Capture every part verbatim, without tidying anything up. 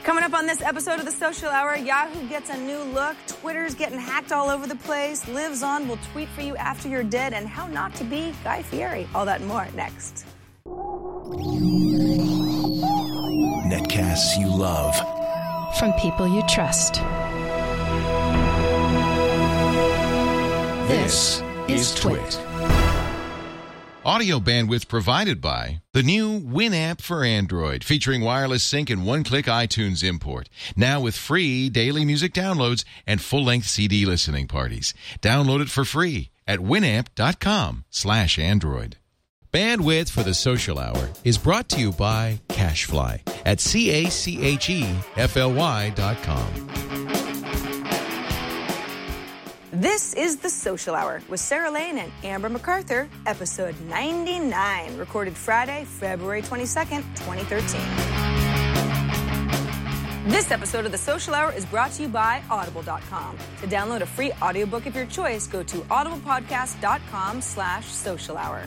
Coming up on this episode of The Social Hour, Yahoo gets a new look, Twitter's getting hacked all over the place, Lives On will tweet for you after you're dead, and how not to be Guy Fieri. All that and more next. Netcasts you love. From people you trust. This is Twit. Audio bandwidth provided by the new Winamp for Android, featuring wireless sync and one-click iTunes import. Now with free daily music downloads and full-length C D listening parties. Download it for free at winamp.com slash Android. Bandwidth for the Social Hour is brought to you by CacheFly at C A C H E F L Y dot com. This is The Social Hour with Sarah Lane and Amber MacArthur, episode ninety-nine, recorded Friday, February twenty-second, twenty thirteen. This episode of The Social Hour is brought to you by Audible dot com. To download a free audiobook of your choice, go to audiblepodcast.com slash social hour.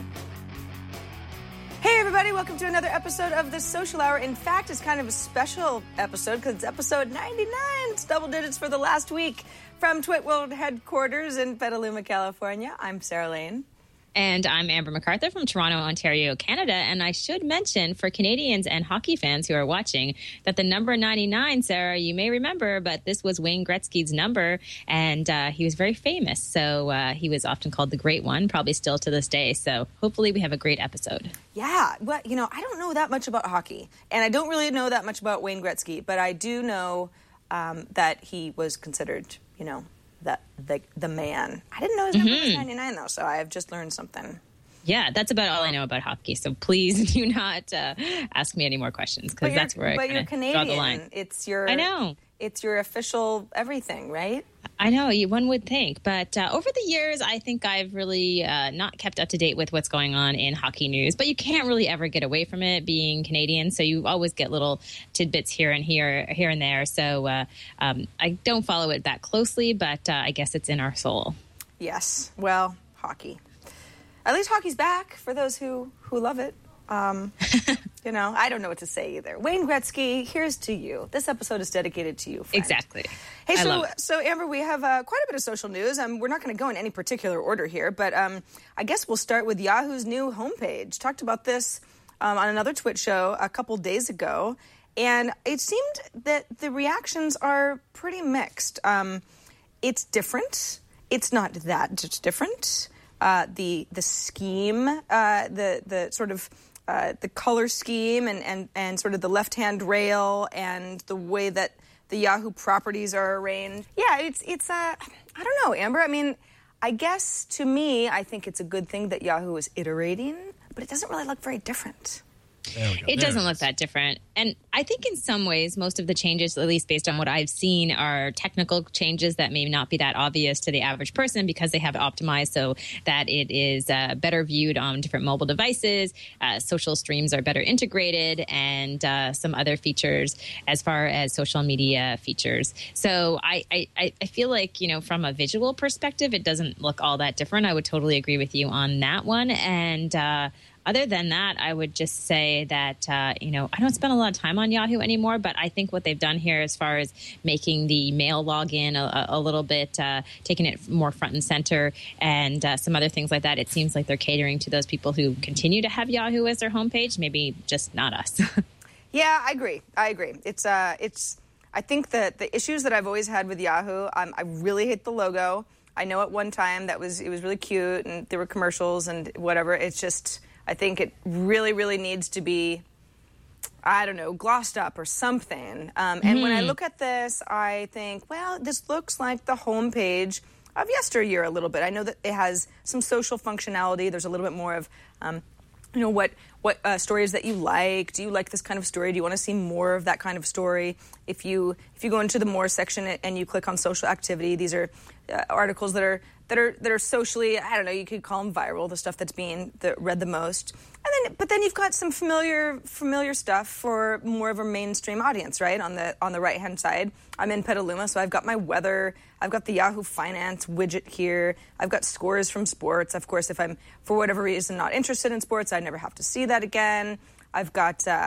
Hey, everybody. Welcome to another episode of The Social Hour. In fact, it's kind of a special episode because it's episode ninety-nine. It's double digits for the last week. From Twit World headquarters in Petaluma, California, I'm Sarah Lane. And I'm Amber MacArthur from Toronto, Ontario, Canada. And I should mention for Canadians and hockey fans who are watching that the number ninety-nine, Sarah, you may remember, but this was Wayne Gretzky's number. And uh, he was very famous. So uh, he was often called the Great One, probably still to this day. So hopefully we have a great episode. Yeah. Well, you know, I don't know that much about hockey. And I don't really know that much about Wayne Gretzky. But I do know um, that he was considered, you know, The, the the man. I didn't know his number mm-hmm. was ninety-nine, though, so I have just learned something. Yeah, that's about all I know about hockey. So please do not uh, ask me any more questions, because that's where but I you're Canadian. draw the line. It's your, I know. It's your official everything, right? I know, you one would think. But uh, over the years, I think I've really uh, not kept up to date with what's going on in hockey news. But you can't really ever get away from it being Canadian. So you always get little tidbits here and here, here and there. So uh, um, I don't follow it that closely, but uh, I guess it's in our soul. Yes. Well, hockey. At least hockey's back for those who, who love it. Um, you know, I don't know what to say either. Wayne Gretzky, here's to you. This episode is dedicated to you, friend. Exactly. Hey, I so, love it. so Amber, we have uh, quite a bit of social news. Um, we're not going to go in any particular order here, but um, I guess we'll start with Yahoo's new homepage. Talked about this um, on another Twitch show a couple days ago, and it seemed that the reactions are pretty mixed. Um, it's different. It's not that just different. Uh, the the scheme, uh, the the sort of Uh, the color scheme and, and, and sort of the left-hand rail and the way that the Yahoo properties are arranged. Yeah, it's, it's uh, I don't know, Amber. I mean, I guess to me, I think it's a good thing that Yahoo is iterating, but it doesn't really look very different. It doesn't look that different. And I think in some ways, most of the changes, at least based on what I've seen, are technical changes that may not be that obvious to the average person because they have it optimized so that it is uh, better viewed on different mobile devices. Uh, social streams are better integrated and uh, some other features as far as social media features. So I, I, I feel like, you know, from a visual perspective, it doesn't look all that different. I would totally agree with you on that one. And uh other than that, I would just say that, uh, you know, I don't spend a lot of time on Yahoo anymore, but I think what they've done here as far as making the mail login a, a little bit, uh, taking it more front and center and uh, some other things like that, it seems like they're catering to those people who continue to have Yahoo as their homepage, maybe just not us. Yeah, I agree. I agree. It's, uh, it's, I think that the issues that I've always had with Yahoo, um, I really hate the logo. I know at one time that was, it was really cute and there were commercials and whatever. It's just, I think it really, really needs to be, I don't know, glossed up or something. Um, and mm-hmm. when I look at this, I think, well, this looks like the homepage of yesteryear a little bit. I know that it has some social functionality. There's a little bit more of, um, you know, what what uh, stories that you like. Do you like this kind of story? Do you want to see more of that kind of story? If you if you go into the more section and you click on social activity, these are uh, articles that are that are that are socially, I don't know, you could call them viral, the stuff that's being the, read the most. And then, but then you've got some familiar familiar stuff for more of a mainstream audience, right? On the on the right hand side, I'm in Petaluma, so I've got my weather. I've got the Yahoo Finance widget here. I've got scores from sports. Of course, if I'm for whatever reason not interested in sports, I never have to see that again. I've got uh,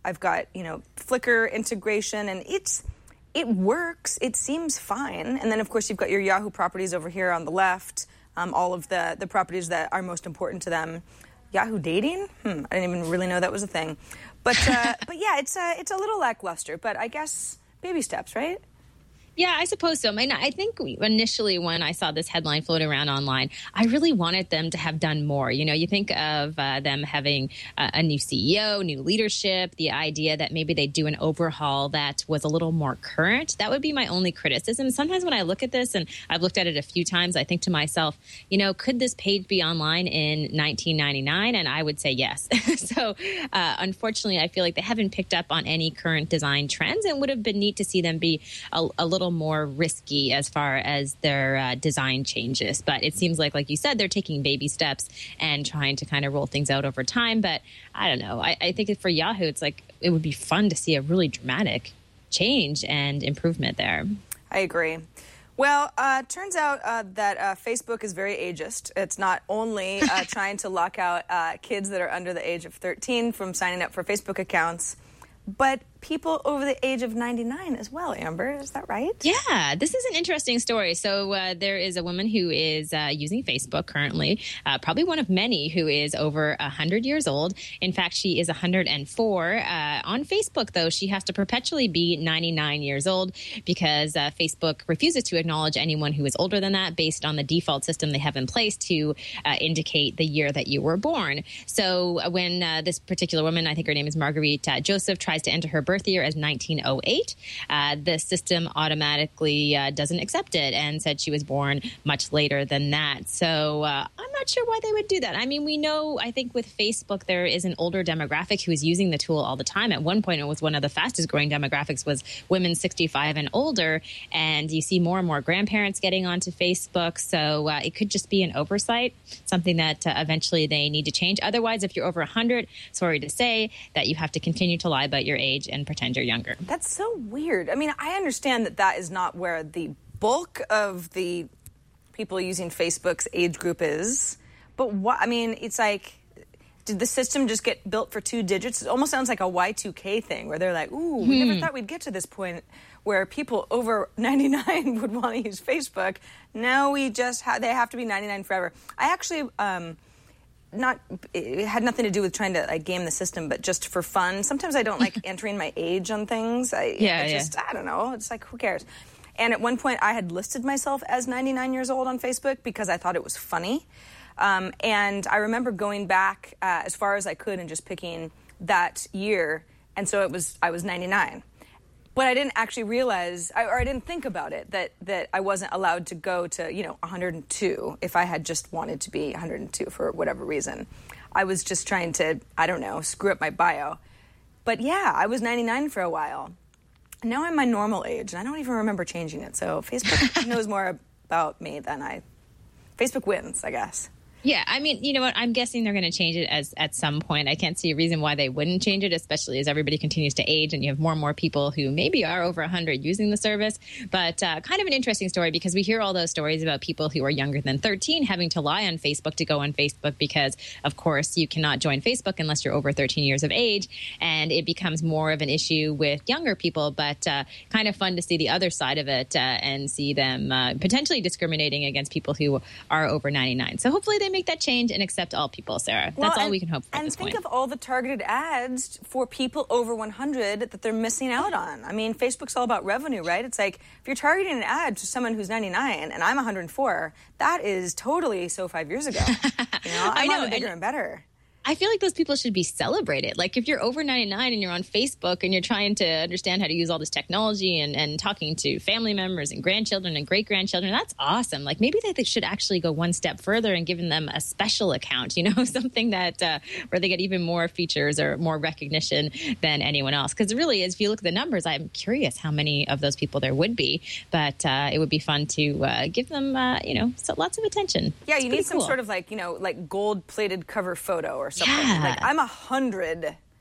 I've got, you know, Flickr integration, and it's it works. It seems fine. And then, of course, you've got your Yahoo properties over here on the left, um, all of the, the properties that are most important to them. Yahoo Dating? Hmm, I didn't even really know that was a thing. But, uh, but yeah, it's a, it's a little lackluster, but I guess baby steps, right? Yeah, I suppose so. I mean, I think initially when I saw this headline float around online, I really wanted them to have done more. You know, you think of uh, them having uh, a new C E O, new leadership, the idea that maybe they do an overhaul that was a little more current. That would be my only criticism. Sometimes when I look at this, and I've looked at it a few times, I think to myself, you know, could this page be online in nineteen ninety-nine? And I would say yes. so uh, unfortunately, I feel like they haven't picked up on any current design trends, and would have been neat to see them be a, a little more risky as far as their uh, design changes. But it seems like, like you said, they're taking baby steps and trying to kind of roll things out over time. But I don't know. I, I think for Yahoo, it's like it would be fun to see a really dramatic change and improvement there. I agree. Well, uh, turns out uh, that uh, Facebook is very ageist. It's not only uh, trying to lock out uh, kids that are under the age of thirteen from signing up for Facebook accounts, but people over the age of ninety-nine as well, Amber. Is that right? Yeah, this is an interesting story. So uh, there is a woman who is uh, using Facebook currently, uh, probably one of many who is over one hundred years old. In fact, she is one hundred four. Uh, on Facebook, though, she has to perpetually be ninety-nine years old because uh, Facebook refuses to acknowledge anyone who is older than that based on the default system they have in place to uh, indicate the year that you were born. So uh, when uh, this particular woman, I think her name is Marguerite uh, Joseph, tries to enter her birth year as nineteen oh eight, uh, the system automatically uh, doesn't accept it and said she was born much later than that. So uh, I'm not sure why they would do that. I mean, we know, I think with Facebook, there is an older demographic who is using the tool all the time. At one point, it was one of the fastest growing demographics was women sixty-five and older. And you see more and more grandparents getting onto Facebook. So uh, it could just be an oversight, something that uh, eventually they need to change. Otherwise, if you're over one hundred, sorry to say that you have to continue to lie about your age and pretend you're younger. That's so weird. I mean, I understand that that is not where the bulk of the people using Facebook's age group is, but what, I mean, it's like, did the system just get built for two digits? It almost sounds like a Y two K thing where they're like, ooh, we hmm. never thought we'd get to this point where people over ninety-nine would want to use Facebook. Now we just ha- they have to be ninety-nine forever. I actually, um, not it had nothing to do with trying to like game the system, but just for fun. Sometimes I don't like entering my age on things. I, yeah, I just yeah. I don't know. It's like, who cares? And at one point, I had listed myself as ninety-nine years old on Facebook because I thought it was funny. Um, and I remember going back uh, as far as I could and just picking that year. And so it was I was ninety-nine. But I didn't actually realize, or I didn't think about it, that, that I wasn't allowed to go to, you know, one hundred two if I had just wanted to be one hundred two for whatever reason. I was just trying to, I don't know, screw up my bio. But yeah, I was ninety-nine for a while. Now I'm my normal age, and I don't even remember changing it. So Facebook knows more about me than I... Facebook wins, I guess. Yeah, I mean, you know what? I'm guessing they're going to change it as at some point. I can't see a reason why they wouldn't change it, especially as everybody continues to age and you have more and more people who maybe are over one hundred using the service. But uh, kind of an interesting story because we hear all those stories about people who are younger than thirteen having to lie on Facebook to go on Facebook because, of course, you cannot join Facebook unless you're over thirteen years of age. And it becomes more of an issue with younger people, but uh, kind of fun to see the other side of it uh, and see them uh, potentially discriminating against people who are over ninety-nine. So hopefully they make that change and accept all people, Sarah. Well, That's all and, we can hope for And at this think point. of all the targeted ads for people over one hundred that they're missing out on. I mean, Facebook's all about revenue, right? It's like, if you're targeting an ad to someone who's ninety-nine and I'm one hundred four, that is totally so five years ago. You know, I'm I know, on the bigger and- and better. I feel like those people should be celebrated. Like if you're over ninety-nine and you're on Facebook and you're trying to understand how to use all this technology and, and talking to family members and grandchildren and great-grandchildren, that's awesome. Like maybe they should actually go one step further and give them a special account, you know, something that uh, where they get even more features or more recognition than anyone else. Because really, if you look at the numbers, I'm curious how many of those people there would be. But uh, it would be fun to uh, give them, uh, you know, so lots of attention. Yeah, it's you need some cool. sort of like, you know, like gold-plated cover photo or something. Yeah. Like I'm a hundred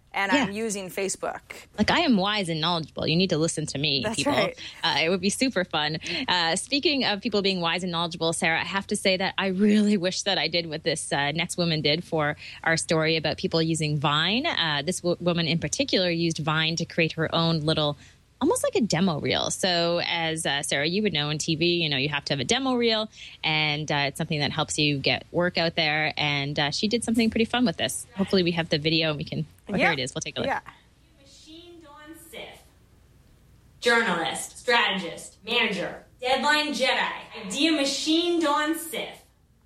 and Yeah. I'm using Facebook. Like, I am wise and knowledgeable. You need to listen to me, That's people. right. Uh, it would be super fun. Uh, speaking of people being wise and knowledgeable, Sarah, I have to say that I really wish that I did what this uh, next woman did for our story about people using Vine. Uh, this w- woman in particular used Vine to create her own little, almost like a demo reel. So as uh, Sarah, you would know in T V, you know, you have to have a demo reel, and uh, it's something that helps you get work out there. And uh, she did something pretty fun with this. Hopefully we have the video and we can, oh, Yeah. here it is. We'll take a look. Yeah. Machine Dawn Sith. Journalist, strategist, manager, deadline Jedi, idea Machine Dawn Sith.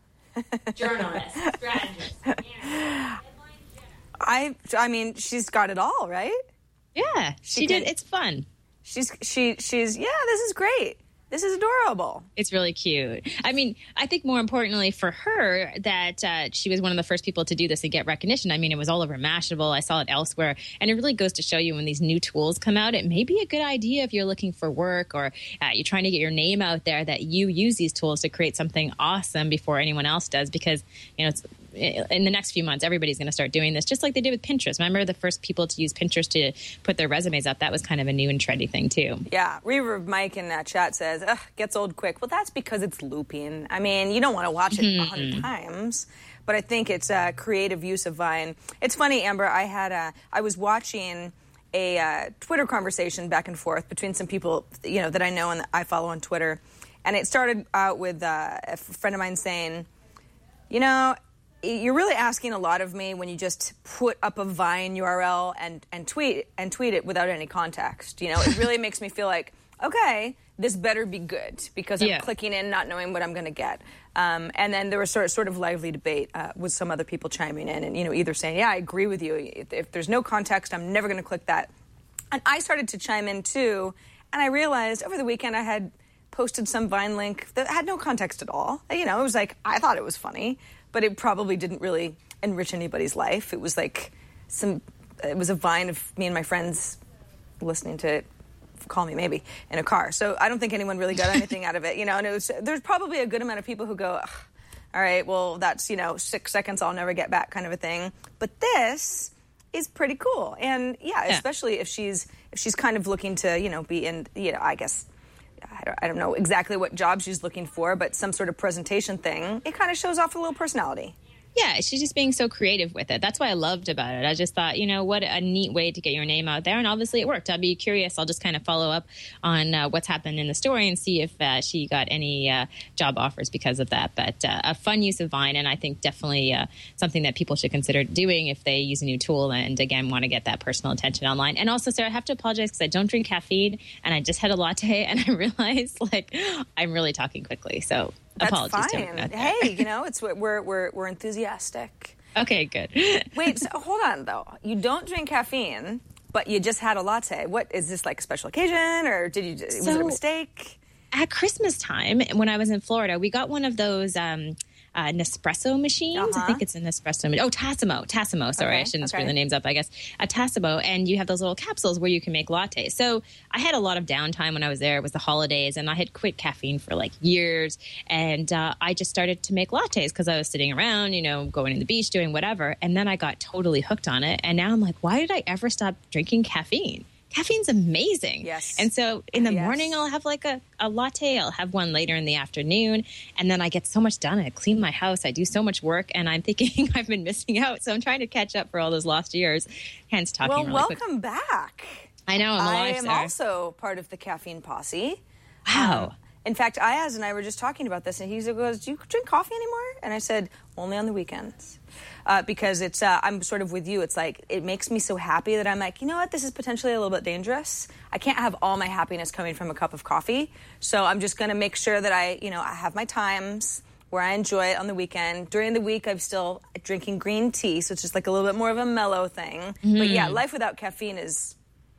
Journalist, strategist, manager, deadline Jedi. I I mean, she's got it all, right? Yeah, she, She did. can- It's fun. She's she she's yeah, this is great. This is adorable. It's really cute. I mean, I think more importantly for her that uh, she was one of the first people to do this and get recognition. I mean, it was all over Mashable. I saw it elsewhere. And it really goes to show you when these new tools come out, it may be a good idea if you're looking for work or uh, you're trying to get your name out there that you use these tools to create something awesome before anyone else does. Because, you know, it's in the next few months, everybody's going to start doing this, just like they did with Pinterest. Remember the first people to use Pinterest to put their resumes up? That was kind of a new and trendy thing, too. Yeah, Reverb Mike in that chat says, Ugh, gets old quick. Well, that's because it's looping. I mean, you don't want to watch it a hundred times, but I think it's a creative use of Vine. It's funny, Amber, I had a, I was watching a uh, Twitter conversation back and forth between some people, you know, that I know and that I follow on Twitter. And it started out with uh, a friend of mine saying, you know, you're really asking a lot of me when you just put up a Vine U R L and, and tweet and tweet it without any context. You know, it really makes me feel like, okay, this better be good because I'm Yeah. clicking in, not knowing what I'm going to get. Um, and then there was sort of, sort of lively debate uh, with some other people chiming in and, you know, either saying, yeah, I agree with you. If, if there's no context, I'm never going to click that. And I started to chime in too. And I realized over the weekend I had posted some Vine link that had no context at all. You know, it was like, I thought it was funny, but it probably didn't really enrich anybody's life. It was like some, it was a Vine of me and my friends listening to it, Call Me Maybe, in a car. So I don't think anyone really got anything out of it, you know, and it was, there's probably a good amount of people who go, Ugh, all right, well, that's, you know, six seconds I'll never get back kind of a thing. But this is pretty cool. And yeah, Yeah. especially if she's, if she's kind of looking to, you know, be in, you know, I guess, I don't, I don't know exactly what job she's looking for, but some sort of presentation thing, it kind of shows off a little personality. Yeah, she's just being so creative with it. That's what I loved about it. I just thought, you know, what a neat way to get your name out there. And obviously it worked. I'd be curious. I'll just kind of follow up on uh, what's happened in the story and see if uh, she got any uh, job offers because of that. But uh, a fun use of Vine, and I think definitely uh, something that people should consider doing if they use a new tool and, again, want to get that personal attention online. And also, Sarah, I have to apologize because I don't drink caffeine, and I just had a latte, and I realized, like, I'm really talking quickly. So That's apologies to fine. everyone out there. Hey, you know, it's we're we're we're enthusiastic. Okay, good. Wait, so hold on though. You don't drink caffeine, but you just had a latte. What is this, like a special occasion, or did you? Was it a So- mistake? At Christmas time, when I was in Florida, we got one of those um, uh, Nespresso machines. I Uh-huh. think it's an Nespresso. ma- Oh, Tassimo. Tassimo. Sorry, Okay, I shouldn't screw okay. the names up, I guess. A Tassimo. And you have those little capsules where you can make lattes. So I had a lot of downtime when I was there. It was the holidays, and I had quit caffeine for like years. And uh, I just started to make lattes because I was sitting around, you know, going to the beach, doing whatever. And then I got totally hooked on it. And now I'm like, why did I ever stop drinking caffeine? Caffeine's amazing. Yes. And so in the Yes. morning, I'll have like a, a latte. I'll have one later in the afternoon. And then I get so much done. I clean my house. I do so much work. And I'm thinking I've been missing out. So I'm trying to catch up for all those lost years. Hence talking Well, really welcome quick. back. I know. I'm I alive, am Sarah. also part of the caffeine posse. Wow. Um, in fact, Ayaz and I were just talking about this, and he goes, "Do you drink coffee anymore?" And I said, "Only on the weekends." Uh, because it's, uh, I'm sort of with you. It's like, it makes me so happy that I'm like, you know what, this is potentially a little bit dangerous. I can't have all my happiness coming from a cup of coffee. So I'm just going to make sure that I, you know, I have my times where I enjoy it on the weekend. During the week, I'm still drinking green tea. So it's just like a little bit more of a mellow thing. Mm-hmm. But yeah, life without caffeine is,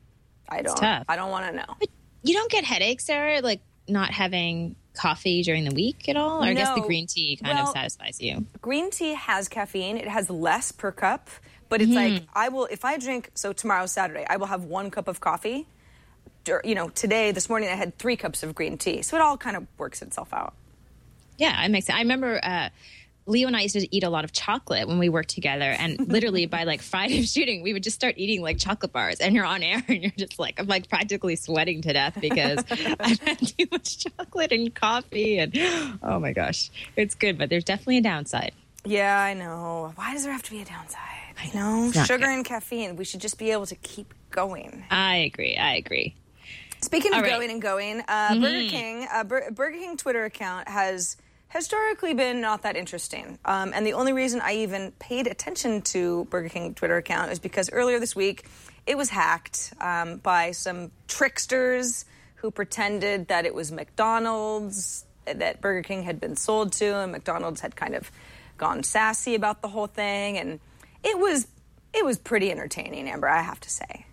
I don't, tough. I don't want to know. But you don't get headaches, Sarah, like not having coffee during the week at all? Or I guess the No. green tea kind Well, of satisfies you. Green tea has caffeine. It has less per cup, but it's like I will if I drink. So tomorrow's Saturday, I will have one cup of coffee. Dur- You know, today, this morning, I had three cups of green tea. So it all kind of works itself out. Yeah, it makes sense. I remember uh, Leo and I used to eat a lot of chocolate when we worked together. And literally by like Friday of shooting, we would just start eating like chocolate bars. And you're on air and you're just like, I'm like practically sweating to death because I've had too much chocolate and coffee. And oh my gosh, it's good. But there's definitely a downside. Yeah, I know. Why does there have to be a downside? You know, sugar good. and caffeine. We should just be able to keep going. I agree. I agree. Speaking of All right. going and going, uh, mm-hmm. Burger King, uh, Bur- Burger King Twitter account has historically been not that interesting. Um, and the only reason I even paid attention to Burger King Twitter account is because earlier this week it was hacked um, by some tricksters who pretended that it was McDonald's, that Burger King had been sold to, and McDonald's had kind of gone sassy about the whole thing. And it was it was pretty entertaining, Amber, I have to say.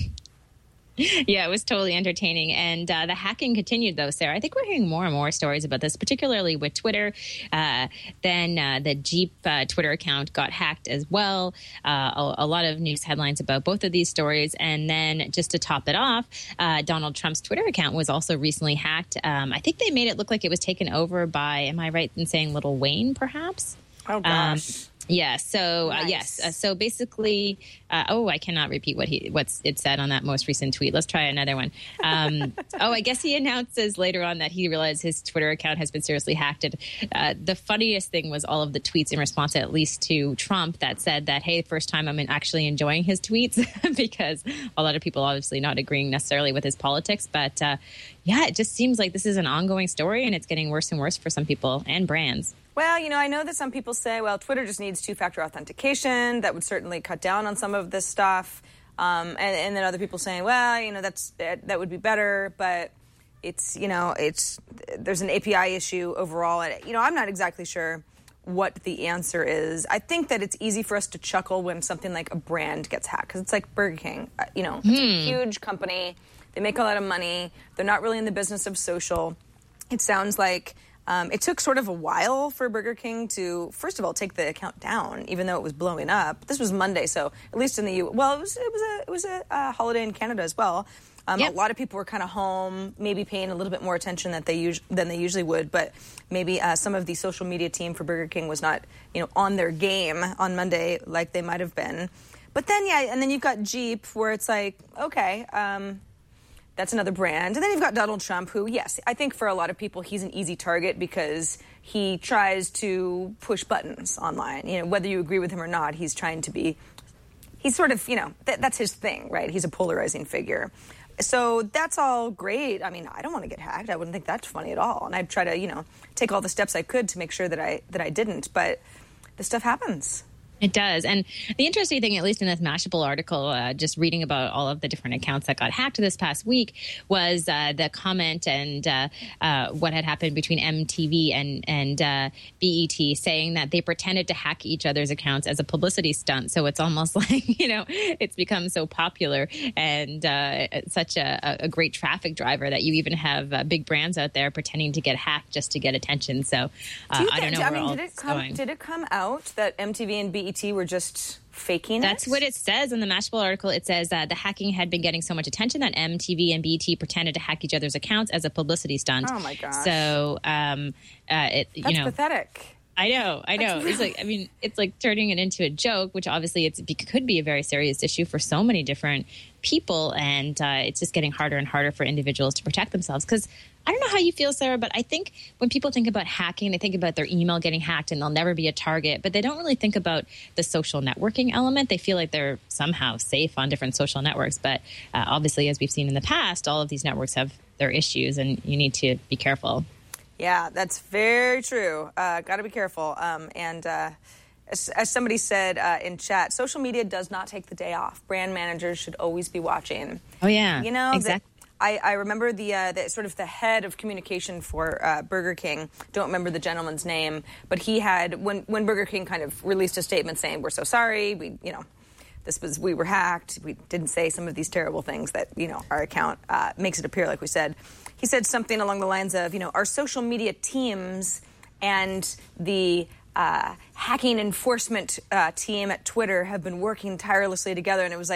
Yeah, it was totally entertaining. And uh, the hacking continued, though, Sarah. I think we're hearing more and more stories about this, particularly with Twitter. Uh, then uh, the Jeep uh, Twitter account got hacked as well. Uh, a, a lot of news headlines about both of these stories. And then just to top it off, uh, Donald Trump's Twitter account was also recently hacked. Um, I think they made it look like it was taken over by, am I right in saying Lil Wayne, perhaps? Oh, gosh. Um, Yeah. So nice. uh, yes. Uh, so basically, uh, oh, I cannot repeat what he what's it said on that most recent tweet. Let's try another one. Um, oh, I guess he announces later on that he realized his Twitter account has been seriously hacked. And, uh, the funniest thing was all of the tweets in response, at least to Trump, that said that, hey, first time I'm actually enjoying his tweets because a lot of people obviously not agreeing necessarily with his politics. But uh, yeah, it just seems like this is an ongoing story and it's getting worse and worse for some people and brands. Well, you know, I know that some people say, well, Twitter just needs two-factor authentication. That would certainly cut down on some of this stuff. Um, and, and then other people saying, well, you know, that's that, that would be better, but it's, you know, it's there's an A P I issue overall. And, you know, I'm not exactly sure what the answer is. I think that it's easy for us to chuckle when something like a brand gets hacked, because it's like Burger King. Uh, you know, it's hmm. a huge company. They make a lot of money. They're not really in the business of social. It sounds like Um, it took sort of a while for Burger King to, first of all, take the account down, even though it was blowing up. This was Monday, so at least in the U. Well, it was it was a it was a uh, holiday in Canada as well. Um, yep. A lot of people were kind of home, maybe paying a little bit more attention than they us- than they usually would. But maybe uh, some of the social media team for Burger King was not, you know, on their game on Monday like they might have been. But then, yeah, and then you've got Jeep, where it's like, okay. Um, That's another brand. And then you've got Donald Trump, who, yes, I think for a lot of people, he's an easy target because he tries to push buttons online. You know, whether you agree with him or not, he's trying to be, he's sort of, you know, th- that's his thing, right? He's a polarizing figure. So that's all great. I mean, I don't want to get hacked. I wouldn't think that's funny at all. And I'd try to, you know, take all the steps I could to make sure that I that I didn't. But this stuff happens. It does. And the interesting thing, at least in this Mashable article, uh, just reading about all of the different accounts that got hacked this past week, was uh, the comment and uh, uh, what had happened between M T V and, and uh, B E T, saying that they pretended to hack each other's accounts as a publicity stunt. So it's almost like, you know, it's become so popular and uh, such a, a great traffic driver that you even have uh, big brands out there pretending to get hacked just to get attention. So uh, Do I don't know I where mean, all did it it's come, going. Did it come out that M T V and B E T were just faking it? That's what it says in the Mashable article. It says uh, the hacking had been getting so much attention that M T V and B E T pretended to hack each other's accounts as a publicity stunt. Oh, my gosh. So, um, uh, it, That's you know. pathetic. I know, I know. Really... It's like, I mean, it's like turning it into a joke, which obviously it's, it could be a very serious issue for so many different people. And uh, it's just getting harder and harder for individuals to protect themselves. Because I don't know how you feel, Sarah, but I think when people think about hacking, they think about their email getting hacked and they'll never be a target. But they don't really think about the social networking element. They feel like they're somehow safe on different social networks. But uh, obviously, as we've seen in the past, all of these networks have their issues and you need to be careful. Yeah, that's very true. Uh, got to be careful. Um, and uh, as, as somebody said uh, in chat, social media does not take the day off. Brand managers should always be watching. Oh, yeah. You know, exactly. The, I, I remember the, uh, the sort of the head of communication for uh, Burger King. Don't remember the gentleman's name, but he had when when Burger King kind of released a statement saying, "We're so sorry. We, you know, this was we were hacked. We didn't say some of these terrible things that you know our account uh, makes it appear like we said." He said something along the lines of, "You know, our social media teams and the uh, hacking enforcement uh, team at Twitter have been working tirelessly together," and it was like,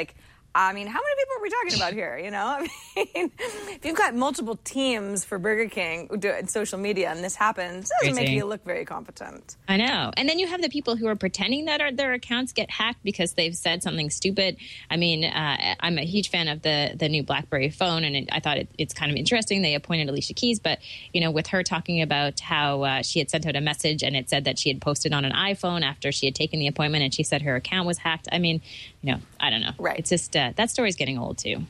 I mean, how many people are we talking about here? You know, I mean, if you've got multiple teams for Burger King doing social media and this happens, it doesn't make you look very competent. I know. And then you have the people who are pretending that our, their accounts get hacked because they've said something stupid. I mean, uh, I'm a huge fan of the the new BlackBerry phone, and it, I thought it, it's kind of interesting. They appointed Alicia Keys, but, you know, with her talking about how uh, she had sent out a message and it said that she had posted on an iPhone after she had taken the appointment, and she said her account was hacked. I mean, you know, I don't know. Right. It's just... Uh, that story's getting old, too.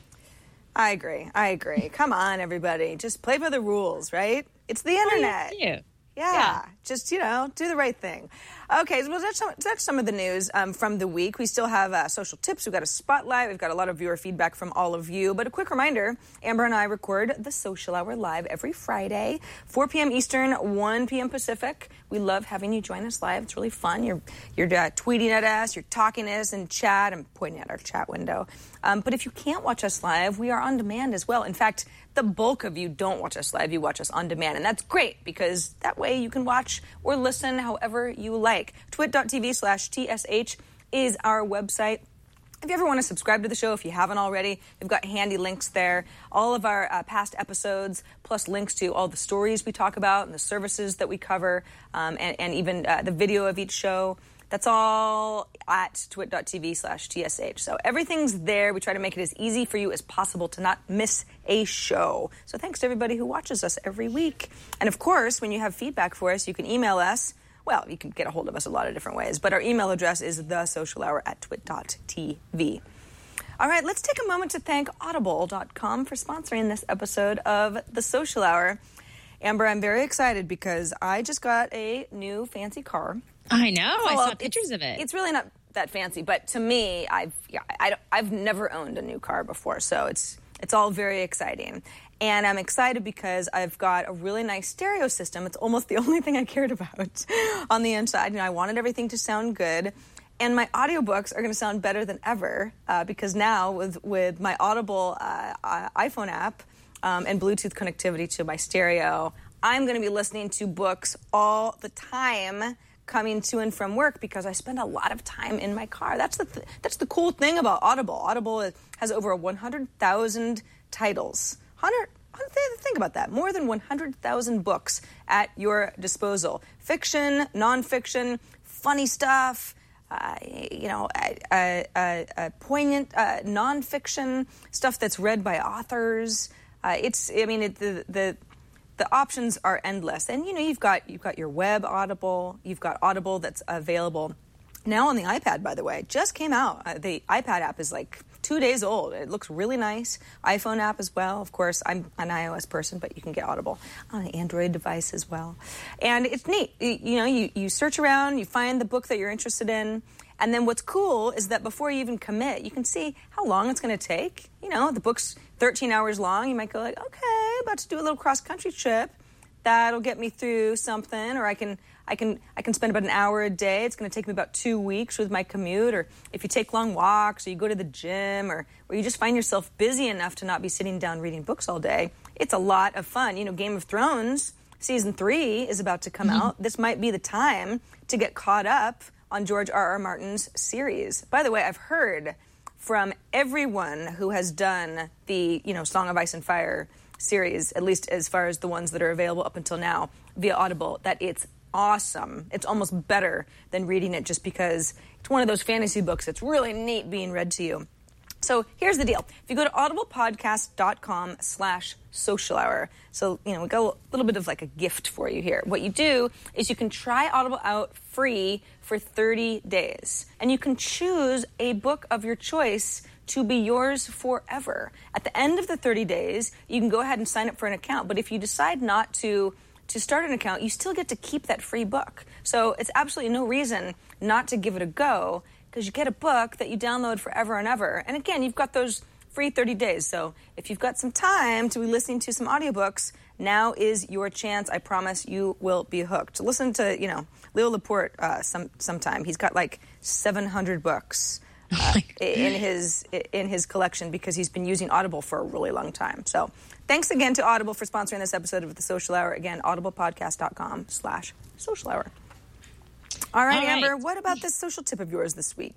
I agree. I agree. Come on, everybody. Just play by the rules, right? It's the internet. Yeah. Yeah. Yeah. Just, you know, do the right thing. Okay, so well, that's, some, that's some of the news um, from the week. We still have uh, social tips. We've got a spotlight. We've got a lot of viewer feedback from all of you. But a quick reminder, Amber and I record the Social Hour live every Friday, four p.m. Eastern, one p.m. Pacific. We love having you join us live. It's really fun. You're you're uh, tweeting at us, you're talking to us in chat. I'm pointing at our chat window. Um, but if you can't watch us live, we are on demand as well. In fact, the bulk of you don't watch us live. You watch us on demand. And that's great because that way you can watch or listen however you like. twit.tv slash TSH is our website. If you ever want to subscribe to the show, if you haven't already, we've got handy links there. All of our uh, past episodes, plus links to all the stories we talk about and the services that we cover, um, and, and even uh, the video of each show. That's all at twit.tv slash TSH. So everything's there. We try to make it as easy for you as possible to not miss a show. So thanks to everybody who watches us every week. And of course, when you have feedback for us, you can email us. Well, you can get a hold of us a lot of different ways, but our email address is thesocialhour at twit.tv. All right, let's take a moment to thank audible dot com for sponsoring this episode of The Social Hour. Amber, I'm very excited because I just got a new fancy car. I know. Well, I saw pictures of it. It's really not that fancy, but to me, I've yeah, I, I've never owned a new car before, so it's it's all very exciting. And I'm excited because I've got a really nice stereo system. It's almost the only thing I cared about on the inside. You know, I wanted everything to sound good. And my audiobooks are going to sound better than ever uh, because now with, with my Audible uh, uh, iPhone app um, and Bluetooth connectivity to my stereo, I'm going to be listening to books all the time coming to and from work because I spend a lot of time in my car. That's the th- that's the cool thing about Audible. Audible has over one hundred thousand titles. one hundred, think about that. More than one hundred thousand books at your disposal. Fiction, nonfiction, funny stuff, uh, you know, uh, uh, uh, poignant uh, nonfiction, stuff that's read by authors. Uh, it's, I mean, it, the the the options are endless. And, you know, you've got you've got your web Audible. You've got Audible that's available now on the iPad, by the way. Just came out. Uh, the iPad app is like two days old. It looks really nice. iPhone app as well. Of course, I'm an iOS person, but you can get Audible on an Android device as well. And it's neat. You know, you, you search around, you find the book that you're interested in, and then what's cool is that before you even commit, you can see how long it's going to take. You know, the book's thirteen hours long. You might go like, okay, about to do a little cross-country trip. That'll get me through something, or I can I can I can spend about an hour a day. It's going to take me about two weeks with my commute. Or if you take long walks, or you go to the gym, or or you just find yourself busy enough to not be sitting down reading books all day, it's a lot of fun. You know, Game of Thrones season three is about to come mm-hmm. out. This might be the time to get caught up on George R. R. Martin's series. By the way, I've heard from everyone who has done the you know Song of Ice and Fire series, at least as far as the ones that are available up until now via Audible, that it's awesome. It's almost better than reading it just because it's one of those fantasy books that's really neat being read to you. So here's the deal. If you go to audiblepodcast.com slash social hour, so, you know, we got a little bit of like a gift for you here. What you do is you can try Audible out free for thirty days, and you can choose a book of your choice to be yours forever. At the end of the thirty days, you can go ahead and sign up for an account, but if you decide not to to start an account, you still get to keep that free book. So it's absolutely no reason not to give it a go, because you get a book that you download forever and ever. And again, you've got those free thirty days. So if you've got some time to be listening to some audiobooks, now is your chance. I promise you will be hooked. Listen to, you know, Leo Laporte uh, some sometime. He's got like seven hundred books uh, in his in his collection because he's been using Audible for a really long time. So thanks again to Audible for sponsoring this episode of The Social Hour. Again, audiblepodcast.com slash social hour. All right, All right, Amber, what about this social tip of yours this week?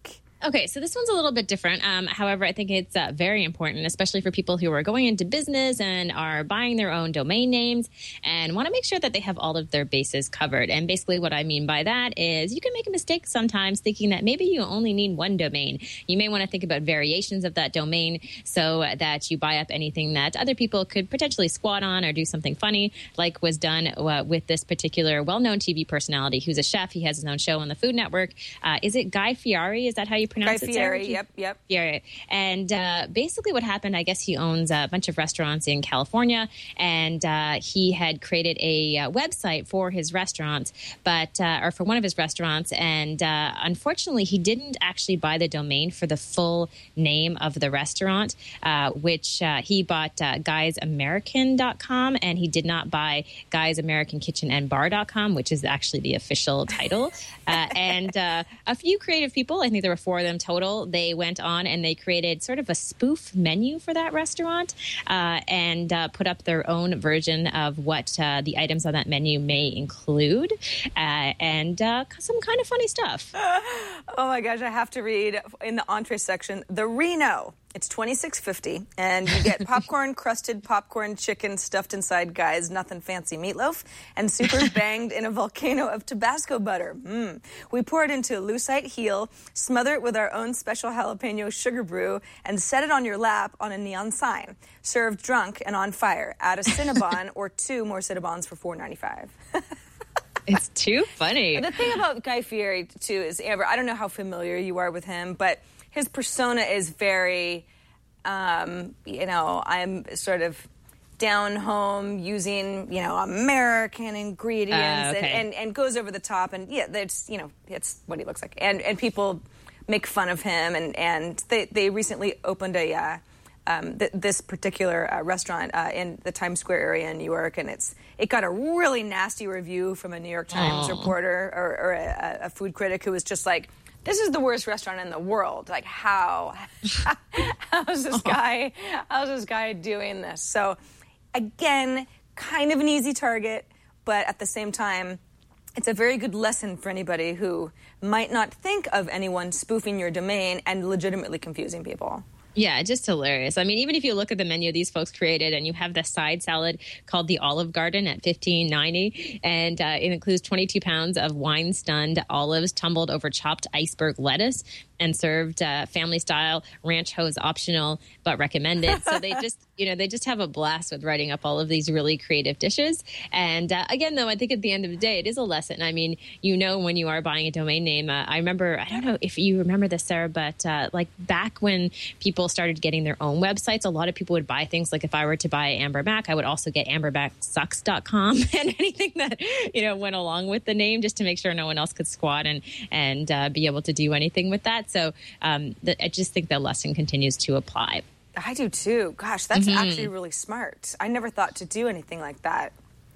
Okay, so this one's a little bit different. Um, however, I think it's uh, very important, especially for people who are going into business and are buying their own domain names and want to make sure that they have all of their bases covered. And basically what I mean by that is you can make a mistake sometimes thinking that maybe you only need one domain. You may want to think about variations of that domain so that you buy up anything that other people could potentially squat on or do something funny, like was done uh, with this particular well-known T V personality who's a chef. He has his own show on the Food Network. Uh, is it Guy Fieri? Is that how you pronounce Guy it, Fieri, Sarah? yep, yep. Fieri. And uh, basically what happened, I guess he owns a bunch of restaurants in California, and uh, he had created a uh, website for his restaurants, but uh, or for one of his restaurants, and uh, unfortunately he didn't actually buy the domain for the full name of the restaurant, uh, which uh, he bought uh, guys american dot com, and he did not buy guys american kitchen and bar dot com, which is actually the official title. Uh, and uh, a few creative people, I think there were four of them total, they went on and they created sort of a spoof menu for that restaurant uh, and uh, put up their own version of what uh, the items on that menu may include uh, and uh, some kind of funny stuff. Oh my gosh, I have to read in the entree section, the Reno. It's twenty-six fifty, and you get popcorn, crusted popcorn, chicken stuffed inside Guy's nothing fancy meatloaf, and super banged in a volcano of Tabasco butter. Mmm. We pour it into lucite heel, smother it with our own special jalapeno sugar brew, and set it on your lap on a neon sign. Served drunk and on fire. Add a Cinnabon or two more Cinnabons for four ninety-five. It's too funny. The thing about Guy Fieri, too, is, Amber, I don't know how familiar you are with him, but his persona is very, um, you know, I'm sort of down home using, you know, American ingredients uh, okay. and, and, and goes over the top. And, yeah, that's, you know, it's what he looks like. And and people make fun of him. And, and they, they recently opened a uh, um, th- this particular uh, restaurant uh, in the Times Square area in New York. And it's it got a really nasty review from a New York Times Aww. reporter or, or a, a food critic who was just like, this is the worst restaurant in the world. Like, how? how's this guy? How's this guy doing this? So, again, kind of an easy target, but at the same time, it's a very good lesson for anybody who might not think of anyone spoofing your domain and legitimately confusing people. Yeah, just hilarious. I mean, even if you look at the menu these folks created, and you have the side salad called the Olive Garden at fifteen ninety, and uh, it includes twenty-two pounds of wine-stunned olives tumbled over chopped iceberg lettuce and served uh, family style, ranch hose optional, but recommended. So they just, you know, they just have a blast with writing up all of these really creative dishes. And uh, again, though, I think at the end of the day, it is a lesson. I mean, you know, when you are buying a domain name, uh, I remember, I don't know if you remember this, Sarah, but uh, like back when people started getting their own websites, a lot of people would buy things like if I were to buy Amber Mac, I would also get amber mac sucks dot com and anything that, you know, went along with the name just to make sure no one else could squat and, and uh, be able to do anything with that. So um, the, I just think the lesson continues to apply. I do too. Gosh, that's Mm-hmm. actually really smart. I never thought to do anything like that.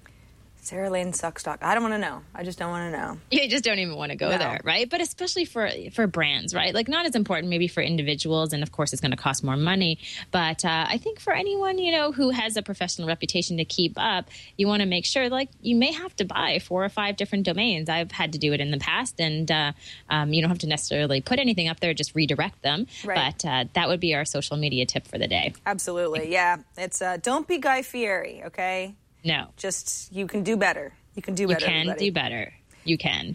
Sarah Lane sucks. I don't want to know. I just don't want to know. You just don't even want to go No. there, right? But especially for for brands, right? Like not as important maybe for individuals, and of course it's going to cost more money. But uh, I think for anyone, you know, who has a professional reputation to keep up, you want to make sure, like, you may have to buy four or five different domains. I've had to do it in the past, and uh, um, you don't have to necessarily put anything up there, just redirect them. Right. But uh, that would be our social media tip for the day. Absolutely. Yeah. It's uh, don't be Guy Fieri, okay? No. Just, you can do better. You can do You better. can everybody. do better. You can.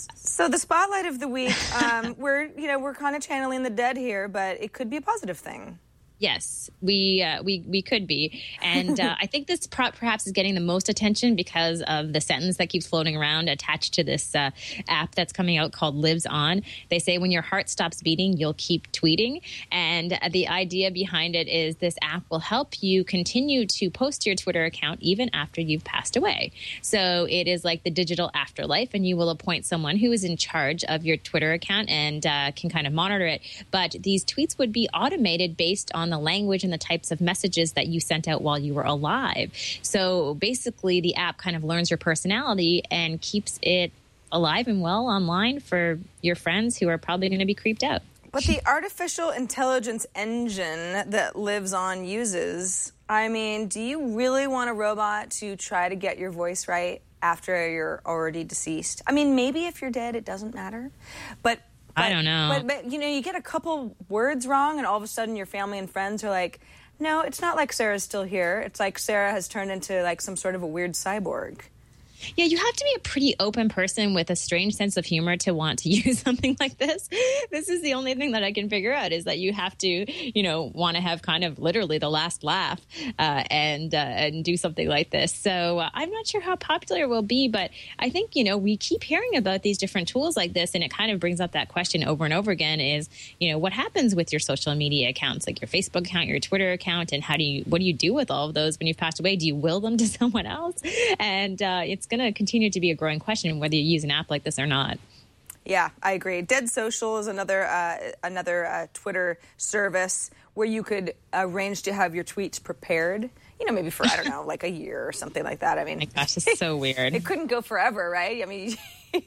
So the spotlight of the week, um, we're, you know, we're kind of channeling the dead here, but it could be a positive thing. Yes, we uh, we we could be, and uh, I think this pro- perhaps is getting the most attention because of the sentence that keeps floating around attached to this uh, app that's coming out called Lives On. They say when your heart stops beating, you'll keep tweeting, and the idea behind it is this app will help you continue to post your Twitter account even after you've passed away. So it is like the digital afterlife, and you will appoint someone who is in charge of your Twitter account and uh, can kind of monitor it. But these tweets would be automated based on the language and the types of messages that you sent out while you were alive. So basically, the app kind of learns your personality and keeps it alive and well online for your friends who are probably going to be creeped out. But the artificial intelligence engine that Lives On uses, I mean, do you really want a robot to try to get your voice right after you're already deceased? I mean, maybe if you're dead, it doesn't matter. But But, I don't know. But, but, you know, you get a couple words wrong, and all of a sudden your family and friends are like, no, it's not like Sarah's still here. It's like Sarah has turned into like some sort of a weird cyborg. Yeah, you have to be a pretty open person with a strange sense of humor to want to use something like this. This is the only thing that I can figure out is that you have to, you know, want to have kind of literally the last laugh uh, and uh, and do something like this. So uh, I'm not sure how popular it will be, but I think, you know, we keep hearing about these different tools like this, and it kind of brings up that question over and over again is, you know, what happens with your social media accounts, like your Facebook account, your Twitter account, and how do you, what do you do with all of those when you've passed away? Do you will them to someone else? And uh, it's going to continue to be a growing question whether you use an app like this or not. Yeah, I agree. Dead Social is another uh, another uh, Twitter service where you could arrange to have your tweets prepared. You know, maybe for I don't know, like a year or something like that. I mean, oh my gosh, this is so weird. It couldn't go forever, right? I mean,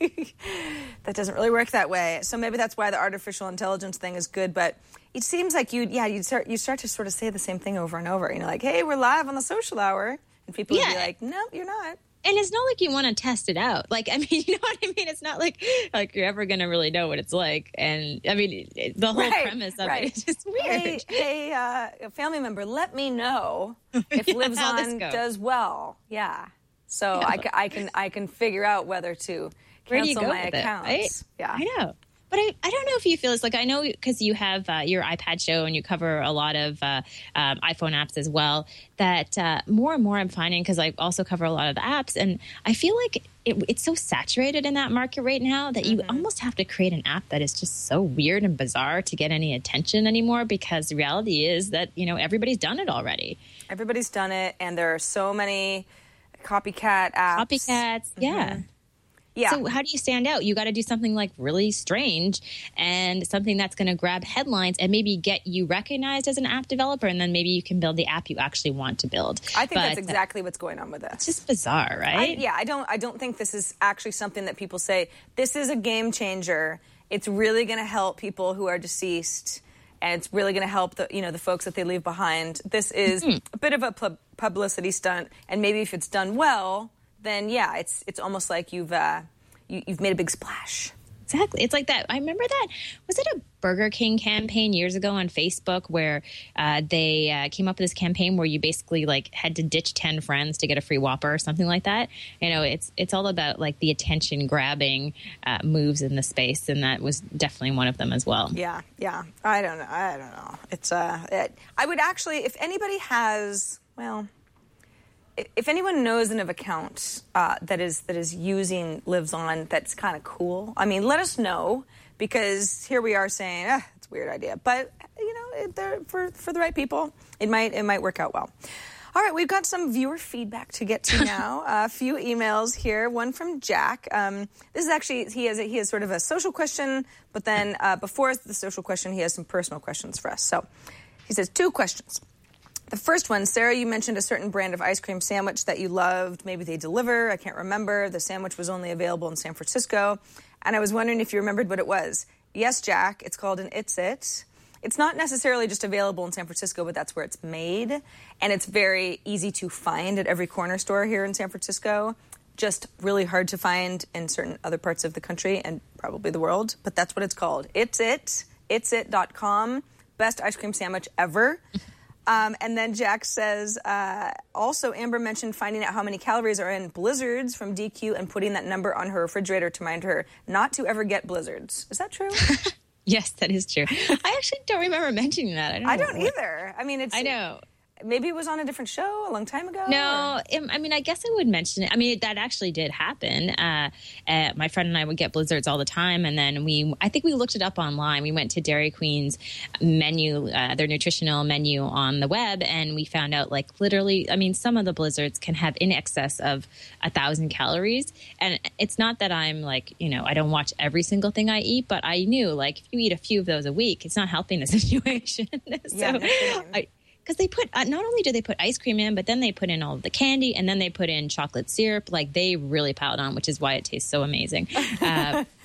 that doesn't really work that way. So maybe that's why the artificial intelligence thing is good. But it seems like you, yeah, you start you start to sort of say the same thing over and over. You know, like, hey, we're live on the social hour, and people yeah. would be like, no, you're not. And it's not like you want to test it out. Like, I mean, you know what I mean? It's not like like you're ever going to really know what it's like. And, I mean, it, the whole right, premise of right. it is just weird. Hey, hey uh, a family member, let me know if yeah, Lives how this On goes. does well. Yeah. So Yeah. I, ca- I can I can figure out whether to Where do you cancel go my with it, accounts. right? Yeah. I know. But I, I don't know if you feel it's like, I know because you have uh, your iPad show and you cover a lot of uh, um, iPhone apps as well, that uh, more and more I'm finding, because I also cover a lot of the apps, and I feel like it, it's so saturated in that market right now that you mm-hmm. almost have to create an app that is just so weird and bizarre to get any attention anymore, because the reality is that, you know, everybody's done it already. Everybody's done it, and there are so many copycat apps. Copycats, Mm-hmm. yeah. Yeah. So how do you stand out? You got to do something like really strange and something that's going to grab headlines and maybe get you recognized as an app developer, and then maybe you can build the app you actually want to build. I think but, that's exactly uh, what's going on with this. It's just bizarre, right? I, yeah, I don't. I don't think this is actually something that people say, this is a game changer. It's really going to help people who are deceased, and it's really going to help the you know the folks that they leave behind. This is mm-hmm. a bit of a pub- publicity stunt, and maybe if it's done well, then yeah, it's it's almost like you've uh, you, you've made a big splash. Exactly. It's like that. I remember that. Was it a Burger King campaign years ago on Facebook where uh, they uh, came up with this campaign where you basically like had to ditch ten friends to get a free Whopper or something like that? You know, it's it's all about like the attention grabbing uh, moves in the space, and that was definitely one of them as well. Yeah, yeah. I don't know. I don't know. It's uh, it, I would actually, if anybody has, well. If anyone knows of an account uh, that is that is using Lives On that's kind of cool, I mean, let us know, because here we are saying, ah, it's a weird idea. But, you know, it, they're, for for the right people, it might it might work out well. All right, we've got some viewer feedback to get to now. A few emails here. One from Jack. Um, this is actually, he has, a, he has sort of a social question, but then uh, before the social question, he has some personal questions for us. So he says, two questions. The first one, Sarah, you mentioned a certain brand of ice cream sandwich that you loved. Maybe they deliver. I can't remember. The sandwich was only available in San Francisco. And I was wondering if you remembered what it was. Yes, Jack. It's called an It's It. It's not necessarily just available in San Francisco, but that's where it's made. And it's very easy to find at every corner store here in San Francisco. Just really hard to find in certain other parts of the country and probably the world. But that's what it's called. It's It. It's it dot com. Best ice cream sandwich ever. Um, and then Jack says, uh, also Amber mentioned finding out how many calories are in Blizzards from D Q and putting that number on her refrigerator to remind her not to ever get Blizzards. Is that true? Yes, that is true. I actually don't remember mentioning that. I don't, I know don't what... either. I mean, it's... I know. Maybe it was on a different show a long time ago? No, I mean, I guess I would mention it. I mean, that actually did happen. Uh, uh, my friend and I would get Blizzards all the time. And then we, I think we looked it up online. We went to Dairy Queen's menu, uh, their nutritional menu on the web, and we found out like literally, I mean, some of the Blizzards can have in excess of a thousand calories. And it's not that I'm like, you know, I don't watch every single thing I eat, but I knew like if you eat a few of those a week, it's not helping the situation. so yeah, I, Because they put, uh, not only do they put ice cream in, but then they put in all of the candy, and then they put in chocolate syrup. Like, they really piled on, which is why it tastes so amazing. Uh,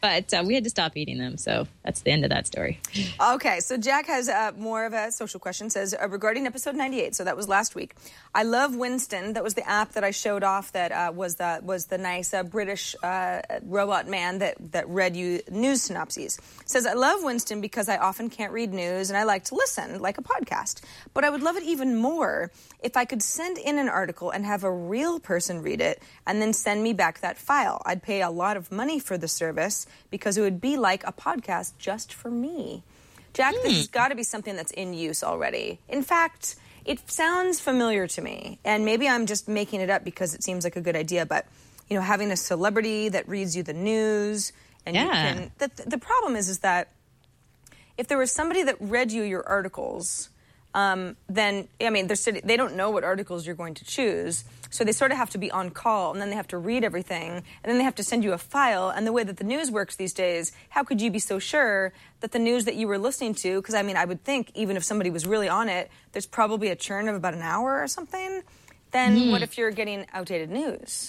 But uh, we had to stop eating them, so that's the end of that story. Okay, so Jack has uh, more of a social question. Says, uh, regarding episode ninety-eight, so that was last week. I love Winston. That was the app that I showed off that uh, was the was the nice uh, British uh, robot man that, that read you news synopses. Says, I love Winston because I often can't read news and I like to listen, like a podcast. But I would love it even more if I could send in an article and have a real person read it and then send me back that file. I'd pay a lot of money for the service because it would be like a podcast just for me. Jack, mm. this has got to be something that's in use already. In fact, it sounds familiar to me, and maybe I'm just making it up because it seems like a good idea, but, you know, having a celebrity that reads you the news, and yeah. you can... The, the problem is, is that if there was somebody that read you your articles... Um, then, I mean, they're, they don't know what articles you're going to choose, so they sort of have to be on call, and then they have to read everything, and then they have to send you a file, and the way that the news works these days, how could you be so sure that the news that you were listening to, because, I mean, I would think even if somebody was really on it, there's probably a churn of about an hour or something, then mm. what if you're getting outdated news?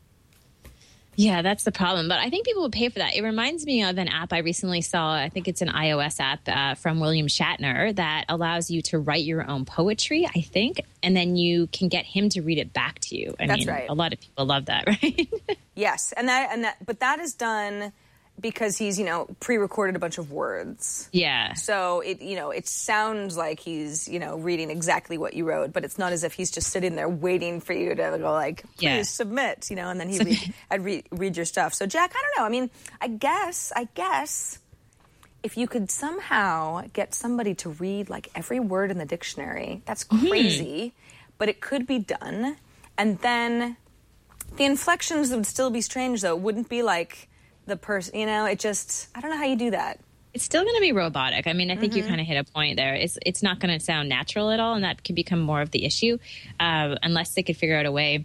Yeah, that's the problem. But I think people would pay for that. It reminds me of an app I recently saw. I think it's an iOS app uh, from William Shatner that allows you to write your own poetry, I think, and then you can get him to read it back to you. I that's mean, right. A lot of people love that, right? Yes, and that and that, but that is done because he's, you know, pre-recorded a bunch of words. Yeah. So it, you know, it sounds like he's, you know, reading exactly what you wrote, but it's not as if he's just sitting there waiting for you to go like, please yeah. submit, you know, and then he read, I'd re- read your stuff. So Jack, I don't know. I mean, I guess, I guess if you could somehow get somebody to read like every word in the dictionary, that's crazy, mm-hmm. but it could be done. And then the inflections would still be strange though. It wouldn't be like, the person, you know, it just, I don't know how you do that. It's still going to be robotic. I mean, I think mm-hmm. you kind of hit a point there. It's it's not going to sound natural at all, and that could become more of the issue uh, unless they could figure out a way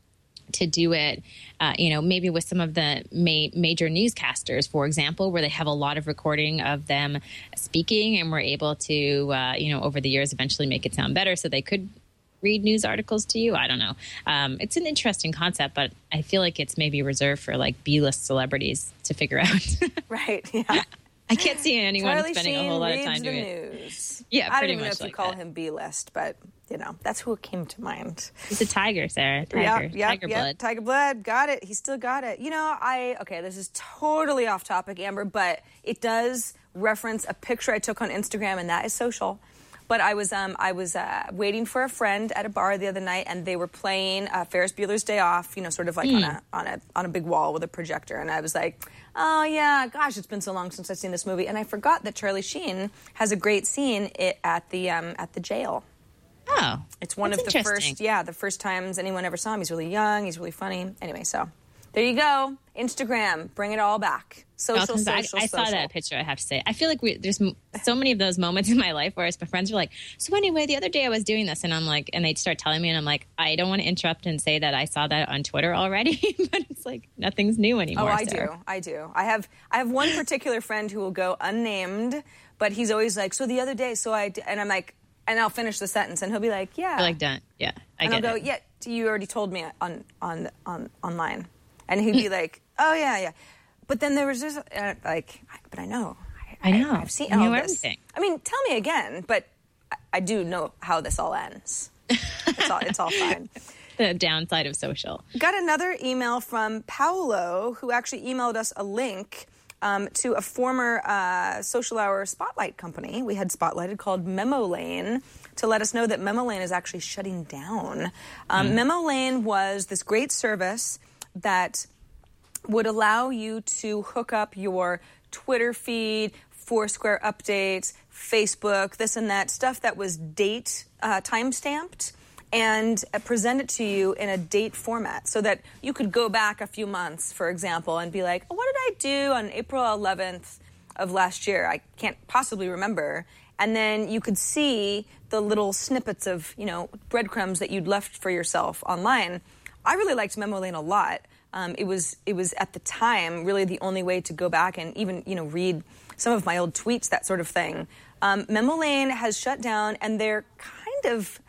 to do it, uh, you know, maybe with some of the ma- major newscasters, for example, where they have a lot of recording of them speaking, and we're able to, uh, you know, over the years eventually make it sound better so they could read news articles to you. I don't know. Um, it's an interesting concept, but I feel like it's maybe reserved for like B-list celebrities to figure out. Right. Yeah. I can't see anyone Charlie spending Sheen a whole lot of reads time the doing it. news. Yeah, I pretty don't even know much if you like call that. him B-list, but you know that's who came to mind. He's a tiger, Sarah. Tiger, yeah, yeah, tiger yeah, blood. Tiger blood. Got it. He still got it. You know, I okay. This is totally off topic, Amber, but it does reference a picture I took on Instagram, and that is social. But I was um, I was uh, waiting for a friend at a bar the other night, and they were playing uh, Ferris Bueller's Day Off. You know, sort of like mm. on a on a on a big wall with a projector. And I was like, oh yeah, gosh, it's been so long since I've seen this movie. And I forgot that Charlie Sheen has a great scene it, at the um, at the jail. Oh, it's one of the first yeah the first times anyone ever saw him. He's really young. He's really funny. Anyway, so there you go. Instagram, bring it all back. Social, social, I, I social. saw that picture, I have to say. I feel like we, there's so many of those moments in my life where my friends are like, so anyway, the other day I was doing this, and I'm like, and they'd start telling me, and I'm like, I don't want to interrupt and say that I saw that on Twitter already, but it's like nothing's new anymore. Oh, I Sarah. do. I do. I have I have one particular friend who will go unnamed, but he's always like, so the other day, so I, d-, and I'm like, and I'll finish the sentence, and he'll be like, yeah. You're like, done. Yeah, I and get I'll it. go, yeah, you already told me on, on, on online. And he'd be like, oh, yeah, yeah. But then there was this, uh, like, but I know. I, I know. I, I've seen I all know this. Everything. I mean, tell me again, but I, I do know how this all ends. It's all, it's all fine. The downside of social. Got another email from Paolo, who actually emailed us a link um, to a former uh, Social Hour Spotlight company we had spotlighted called Memo Lane, to let us know that Memo Lane is actually shutting down. Um, mm. Memo Lane was this great service that would allow you to hook up your Twitter feed, Foursquare updates, Facebook, this and that, stuff that was date uh, time-stamped, and uh, present it to you in a date format so that you could go back a few months, for example, and be like, oh, what did I do on April eleventh of last year? I can't possibly remember. And then you could see the little snippets of, you know, breadcrumbs that you'd left for yourself online. I really liked Memo Lane a lot. Um, it was it was at the time really the only way to go back and even, you know, read some of my old tweets, that sort of thing. Um, Memo Lane has shut down, and they're kind of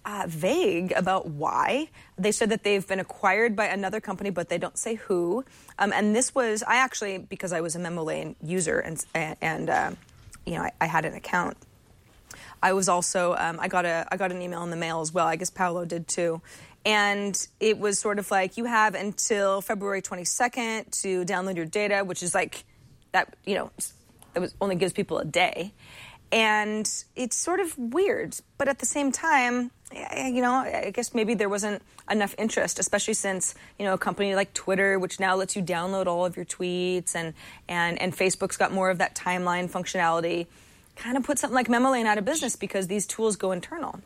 uh, vague about why. They said that they've been acquired by another company, but they don't say who. Um, and this was, I actually, because I was a MemoLane user and, and uh, you know, I, I had an account. I was also, um, I got a, I got an email in the mail as well. I guess Paolo did too. And it was sort of like, you have until February twenty-second to download your data, which is like, that, you know, it was, only gives people a day. And it's sort of weird. But at the same time, you know, I guess maybe there wasn't enough interest, especially since, you know, a company like Twitter, which now lets you download all of your tweets, and, and, and Facebook's got more of that timeline functionality, kind of put something like MemoLane out of business because these tools go internal.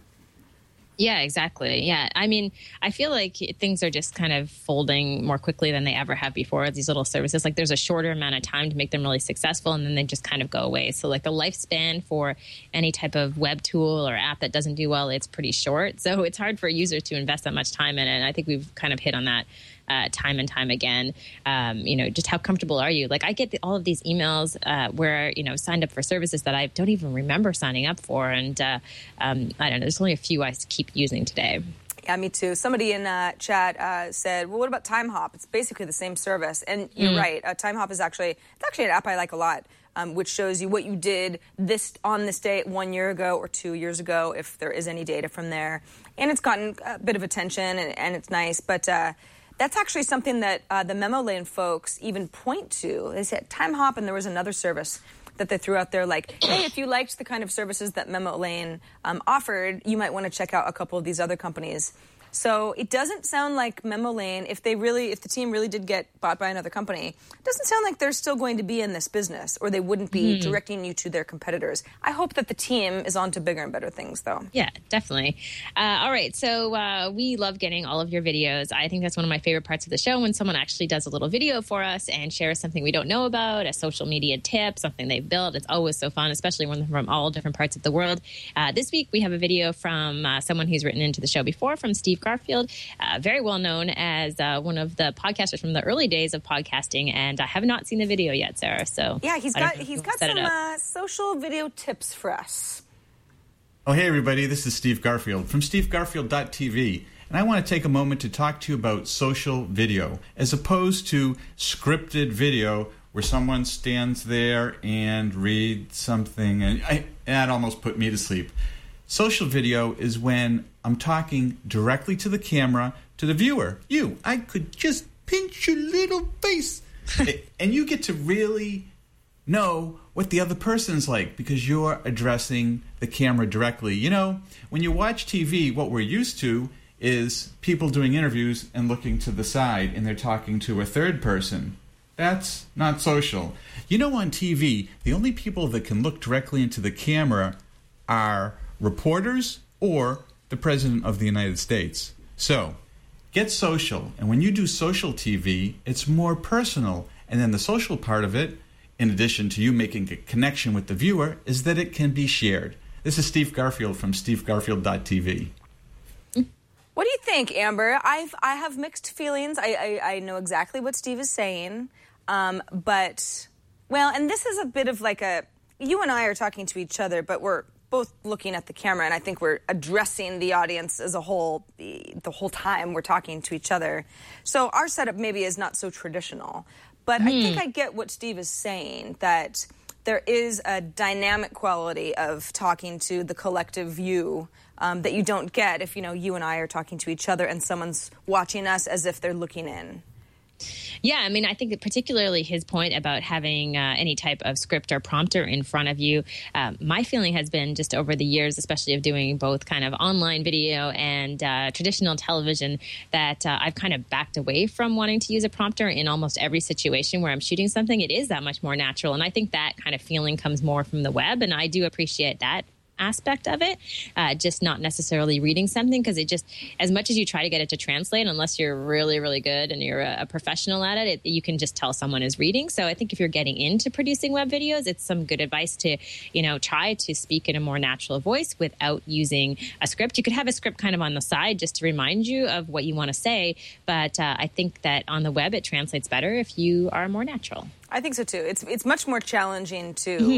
Yeah, exactly. Yeah. I mean, I feel like things are just kind of folding more quickly than they ever have before. These little services, like there's a shorter amount of time to make them really successful, and then they just kind of go away. So like the lifespan for any type of web tool or app that doesn't do well, it's pretty short. So it's hard for a user to invest that much time in it. And I think we've kind of hit on that Uh, time and time again. Um, you know, just how comfortable are you? Like I get the, all of these emails uh, where, you know, signed up for services that I don't even remember signing up for. And uh, um, I don't know, there's only a few I keep using today. Yeah, me too. Somebody in uh, chat uh, said, well, what about TimeHop? It's basically the same service. And you're mm. right. Uh, TimeHop is actually, it's actually an app I like a lot, um, which shows you what you did this on this date one year ago or two years ago, if there is any data from there. And it's gotten a bit of attention, and, and it's nice. But uh, that's actually something that uh, the MemoLane folks even point to. They said TimeHop, and there was another service that they threw out there like, hey, if you liked the kind of services that MemoLane um, offered, you might want to check out a couple of these other companies. So it doesn't sound like MemoLane, if they really, if the team really did get bought by another company, it doesn't sound like they're still going to be in this business, or they wouldn't be mm. directing you to their competitors. I hope that the team is on to bigger and better things, though. Yeah, definitely. Uh, all right, so uh, we love getting all of your videos. I think that's one of my favorite parts of the show, when someone actually does a little video for us and shares something we don't know about, a social media tip, something they've built. It's always so fun, especially when they're from all different parts of the world. Uh, this week, we have a video from uh, someone who's written into the show before, from Steve Garfield. Uh, very well known as uh, one of the podcasters from the early days of podcasting, and I have not seen the video yet, Sarah. So yeah, he's got he's got some uh, social video tips for us. Oh, hey everybody! This is Steve Garfield from Steve Garfield dot T V, and I want to take a moment to talk to you about social video, as opposed to scripted video where someone stands there and reads something, and I, that almost put me to sleep. Social video is when I'm talking directly to the camera, to the viewer. You, I could just pinch your little face. And you get to really know what the other person's like because you're addressing the camera directly. You know, when you watch T V, what we're used to is people doing interviews and looking to the side and they're talking to a third person. That's not social. You know, on T V, the only people that can look directly into the camera are reporters or the President of the United States. So, get social. And when you do social T V, it's more personal. And then the social part of it, in addition to you making a connection with the viewer, is that it can be shared. This is Steve Garfield from Steve Garfield dot T V. What do you think, Amber? I've, I have mixed feelings. I, I, I know exactly what Steve is saying. Um, but, well, and this is a bit of like a, you and I are talking to each other, but we're both looking at the camera, and I think we're addressing the audience as a whole the, the whole time we're talking to each other. So our setup maybe is not so traditional. But mm. I think I get what Steve is saying, that there is a dynamic quality of talking to the collective view um, that you don't get if, you know, you and I are talking to each other and someone's watching us as if they're looking in. Yeah, I mean, I think that particularly his point about having uh, any type of script or prompter in front of you, um, my feeling has been just over the years, especially of doing both kind of online video and uh, traditional television, that uh, I've kind of backed away from wanting to use a prompter in almost every situation where I'm shooting something. It is that much more natural, and I think that kind of feeling comes more from the web, and I do appreciate that aspect of it, uh, just not necessarily reading something, because it just, as much as you try to get it to translate, unless you're really, really good and you're a, a professional at it, it, you can just tell someone is reading. So I think if you're getting into producing web videos, it's some good advice to, you know, try to speak in a more natural voice without using a script. You could have a script kind of on the side just to remind you of what you want to say, but uh, I think that on the web it translates better if you are more natural. I think so too. It's it's much more challenging to mm-hmm.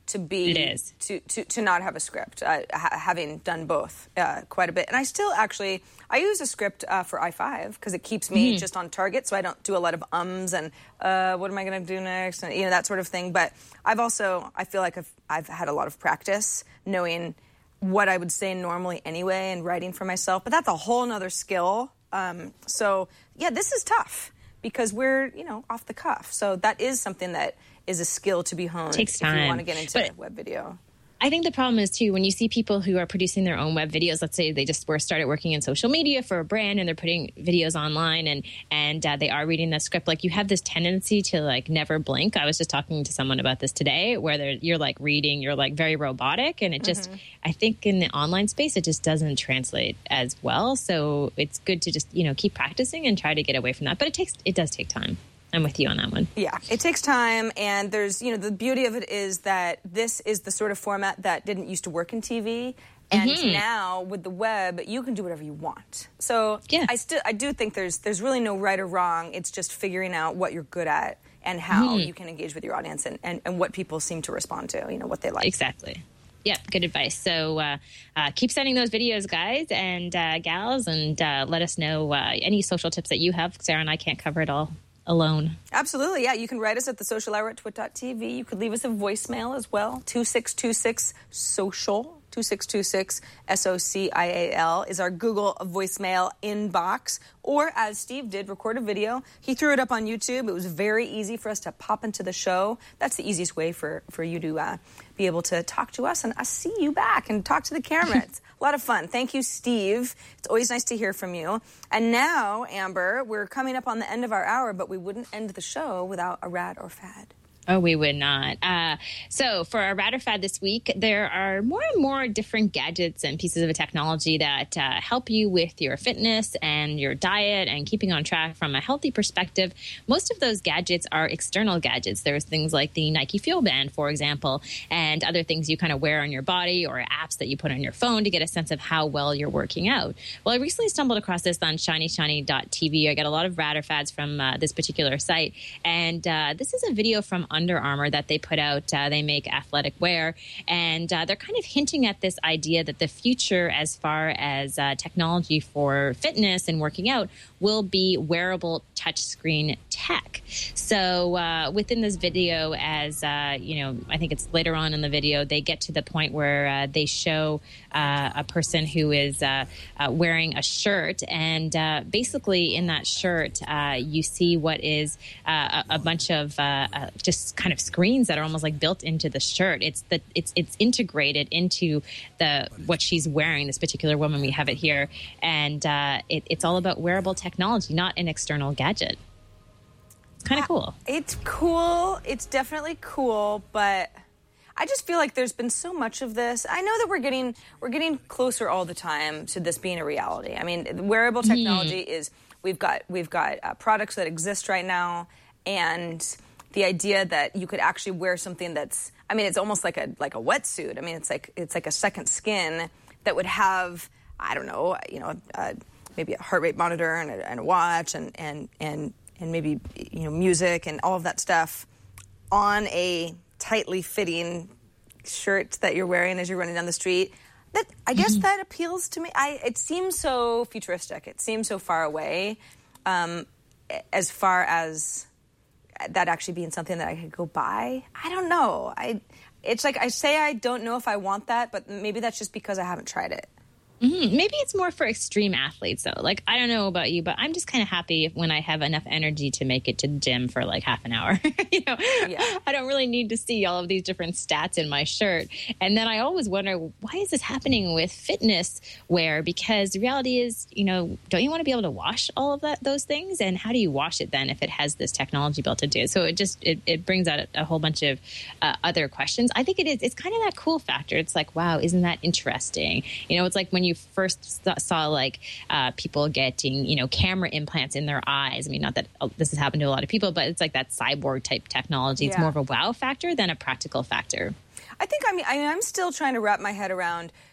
to be It is. to to, to not have a script, uh, ha- having done both uh, quite a bit. And I still actually I use a script uh, for I five because it keeps me mm-hmm. just on target, so I don't do a lot of ums and uh, what am I going to do next, and you know, that sort of thing. But I've also I feel like I've I've had a lot of practice knowing what I would say normally anyway and writing for myself. But that's a whole nother skill. Um, so yeah, this is tough because we're, you know, off the cuff. So that is something that is a skill to be honed. Takes time. If you want to get into but web video. I think the problem is, too, when you see people who are producing their own web videos, let's say they just were started working in social media for a brand and they're putting videos online and and uh, they are reading the script, like you have this tendency to like never blink. I was just talking to someone about this today where you're like reading, you're like very robotic. And it just, mm-hmm. I think in the online space, it just doesn't translate as well. So it's good to just, you know, keep practicing and try to get away from that. But it takes, it does take time. I'm with you on that one. Yeah, it takes time, and there's, you know, the beauty of it is that this is the sort of format that didn't used to work in T V, and mm-hmm. now with the web, you can do whatever you want. So yeah. I still, I do think there's there's really no right or wrong. It's just figuring out what you're good at and how mm-hmm. you can engage with your audience and, and, and what people seem to respond to, you know, what they like. Exactly. Yeah, good advice. So uh, uh, keep sending those videos, guys and uh, gals, and uh, let us know uh, any social tips that you have. Sarah and I can't cover it all alone. Absolutely, yeah. You can write us at The Social Hour at twit dot t v. You could leave us a voicemail as well. two six two six social. two six two six S O C I A L is our Google voicemail inbox. Or, as Steve did, record a video. He threw it up on YouTube. It was very easy for us to pop into the show. That's the easiest way for, for you to uh, be able to talk to us and us see you back and talk to the camera. It's a lot of fun. Thank you, Steve. It's always nice to hear from you. And now, Amber, we're coming up on the end of our hour, but we wouldn't end the show without a rad or fad. Oh, we would not. Uh, so for our Rad or Fad this week, there are more and more different gadgets and pieces of technology that uh, help you with your fitness and your diet and keeping on track from a healthy perspective. Most of those gadgets are external gadgets. There's things like the Nike Fuel Band, for example, and other things you kind of wear on your body or apps that you put on your phone to get a sense of how well you're working out. Well, I recently stumbled across this on shiny shiny dot t v. I got a lot of Rad or Fads from uh, this particular site, and uh, this is a video from Under Armour that they put out. Uh, they make athletic wear, and uh, they're kind of hinting at this idea that the future as far as uh, technology for fitness and working out will be wearable touchscreen tech. So uh, within this video, as uh, you know, I think it's later on in the video, they get to the point where uh, they show uh, a person who is uh, uh, wearing a shirt, and uh, basically in that shirt, uh, you see what is uh, a, a bunch of uh, uh, just kind of screens that are almost like built into the shirt. It's the it's it's integrated into the what she's wearing. This particular woman, we have it here, and uh, it, it's all about wearable technology, not an external gadget. It's kind of cool. It's cool. It's definitely cool, but I just feel like there's been so much of this. I know that we're getting we're getting closer all the time to this being a reality. I mean, wearable technology mm. is we've got we've got uh, products that exist right now, and the idea that you could actually wear something that's, I mean, it's almost like a like a wetsuit. I mean, it's like it's like a second skin that would have, I don't know, you know, uh, maybe a heart rate monitor and a, and a watch and and and and maybe, you know, music and all of that stuff on a tightly fitting shirt that you're wearing as you're running down the street. That I guess mm-hmm. that appeals to me. I it seems so futuristic. It seems so far away, um, as far as that actually being something that I could go buy. I don't know. I it's like I say I don't know if I want that, but maybe that's just because I haven't tried it. Mm-hmm. Maybe it's more for extreme athletes, though. Like, I don't know about you, but I'm just kind of happy if, when I have enough energy to make it to the gym for like half an hour. you know, yeah. I don't really need to see all of these different stats in my shirt. And then I always wonder, why is this happening with fitness wear? Because the reality is, you know, don't you want to be able to wash all of that those things? And how do you wash it then if it has this technology built into it? So it just it, it brings out a, a whole bunch of uh, other questions. I think it is. It's kind of that cool factor. It's like, wow, isn't that interesting? You know, it's like when you first saw like uh, people getting, you know, camera implants in their eyes. I mean, not that oh, this has happened to a lot of people, but it's like that cyborg type technology. It's yeah. more of a wow factor than a practical factor. I think I mean I, I'm still trying to wrap my head around,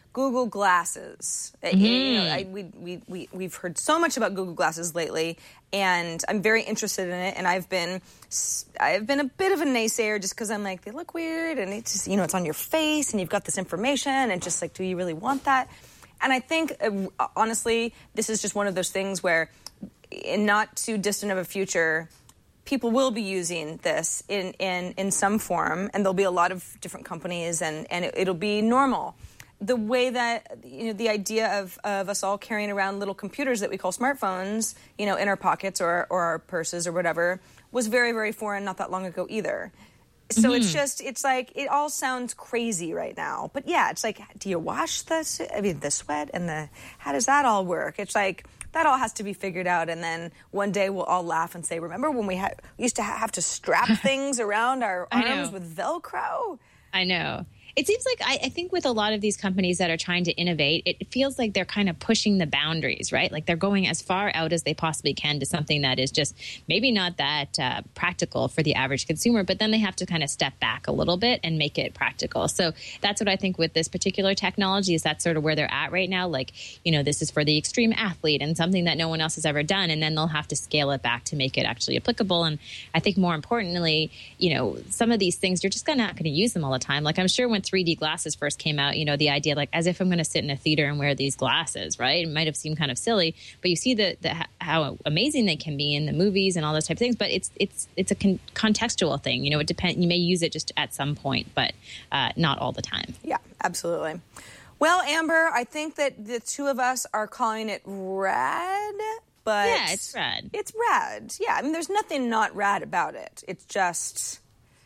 Google Glasses. Mm-hmm. You know, I, we, we, we, we've heard so much about Google Glasses lately, and I'm very interested in it, and I've been I've been a bit of a naysayer just because I'm like, they look weird, and it's just, you know, it's on your face, and you've got this information, and just like, do you really want that? And I think, uh, honestly, this is just one of those things where in not too distant of a future, people will be using this in, in, in some form, and there'll be a lot of different companies, and, and it, it'll be normal. The way that, you know, the idea of, of us all carrying around little computers that we call smartphones, you know, in our pockets or, or our purses or whatever, was very, very foreign not that long ago either. So mm-hmm. it's just, it's like, it all sounds crazy right now. But yeah, it's like, do you wash the, I mean, the sweat and the, how does that all work? It's like, that all has to be figured out. And then one day we'll all laugh and say, remember when we, ha- we used to ha- have to strap things around our arms with Velcro? I know. It seems like I, I think with a lot of these companies that are trying to innovate, it feels like they're kind of pushing the boundaries, right? Like they're going as far out as they possibly can to something that is just maybe not that uh, practical for the average consumer, but then they have to kind of step back a little bit and make it practical. So that's what I think with this particular technology is that's sort of where they're at right now. Like, you know, this is for the extreme athlete and something that no one else has ever done. And then they'll have to scale it back to make it actually applicable. And I think more importantly, you know, some of these things, you're just not going to use them all the time. Like I'm sure when three D glasses first came out, you know, the idea like as if I'm going to sit in a theater and wear these glasses, right? It might have seemed kind of silly, but you see the, the how amazing they can be in the movies and all those type of things. But it's it's it's a con- contextual thing, you know. It depends. You may use it just at some point, but uh, not all the time. Yeah, absolutely. Well, Amber, I think that the two of us are calling it rad, but yeah, it's rad. It's rad. Yeah, I mean, there's nothing not rad about it. It's just.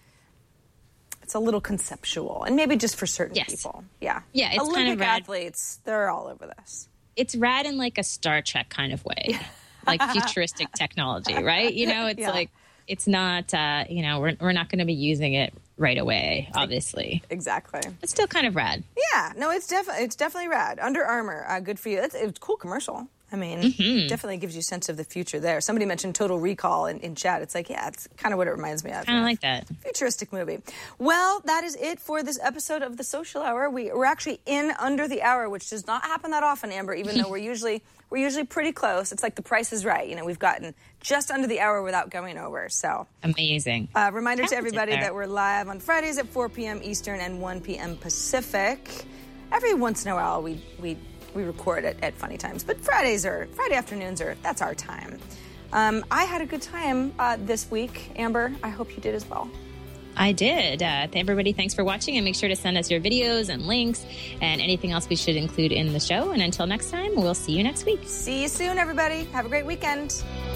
It's a little conceptual, and maybe just for certain yes. people. Yeah. Yeah, it's Olympic kind of rad. athletes, they're all over this. It's rad in like a Star Trek kind of way, like futuristic technology, right? You know, it's yeah. like, it's not, uh, you know, we're, we're not going to be using it right away, obviously. Exactly. It's still kind of rad. Yeah, no, it's, def- it's definitely rad. Under Armour, uh, good for you. It's, it's a cool commercial. I mean, mm-hmm. definitely gives you a sense of the future there. Somebody mentioned Total Recall in, in chat. It's like, yeah, it's kind of what it reminds me of. Kind of like that. Futuristic movie. Well, that is it for this episode of The Social Hour. We, we're actually in under the hour, which does not happen that often, Amber, even though we're usually we're usually pretty close. It's like the Price is Right. You know, we've gotten just under the hour without going over. So amazing. Uh, reminder to everybody that we're live on Fridays at four p.m. Eastern and one p.m. Pacific. Every once in a while, we we... We record it at funny times, but Fridays are Friday afternoons are that's our time. Um, I had a good time uh, this week, Amber. I hope you did as well. I did. Uh, everybody, thanks for watching, and make sure to send us your videos and links and anything else we should include in the show. And until next time, we'll see you next week. See you soon, everybody. Have a great weekend.